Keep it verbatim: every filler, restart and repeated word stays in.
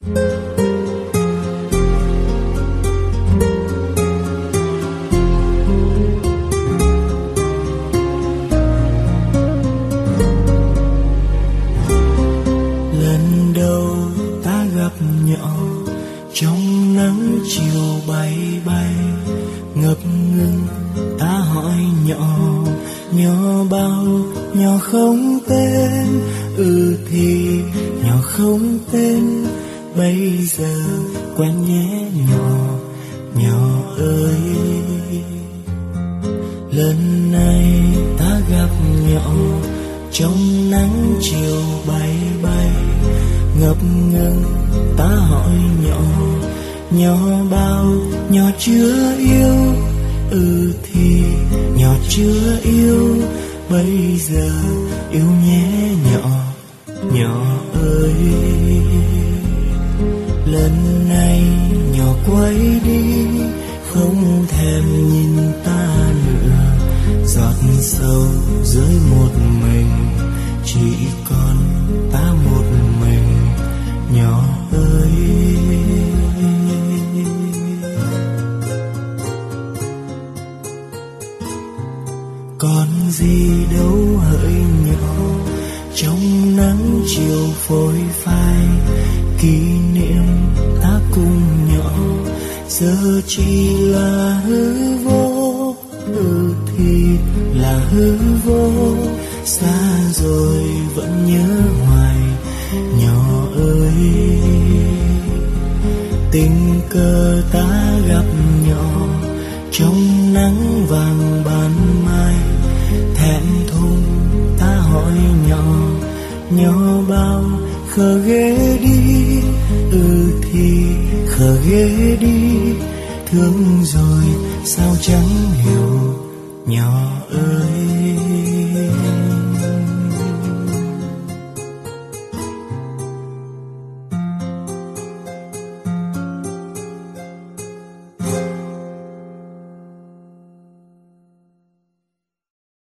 Lần đầu ta gặp nhau trong nắng chiều bay bay, ngập ngừng ta hỏi nhỏ, nhỏ bao, nhỏ không tên, ừ thì nhỏ không tên. Bây giờ quen nhé nhỏ, nhỏ ơi. Lần này ta gặp nhỏ trong nắng chiều bay bay, ngập ngừng ta hỏi nhỏ, nhỏ bao, nhỏ chưa yêu, ừ thì nhỏ chưa yêu. Bây giờ yêu nhé nhỏ, nhỏ ơi. Lần này nhỏ quay đi, không thèm nhìn ta nữa. Giọt sâu dưới một mình, chỉ còn ta một mình, nhỏ ơi. Còn gì đâu hỡi nhỏ, trong nắng chiều phôi phai, kỷ niệm ta cùng nhỏ giờ chỉ là hư vô, ừ thì là hư vô. Xa rồi vẫn nhớ hoài, nhỏ ơi. Tình cờ ta gặp nhỏ trong nắng vàng ban mai, thẹn thùng ta hỏi nhỏ, nhỏ bao khờ ghê đi, ừ thì khờ ghê đi. Thương rồi sao chẳng hiểu, nhỏ ơi.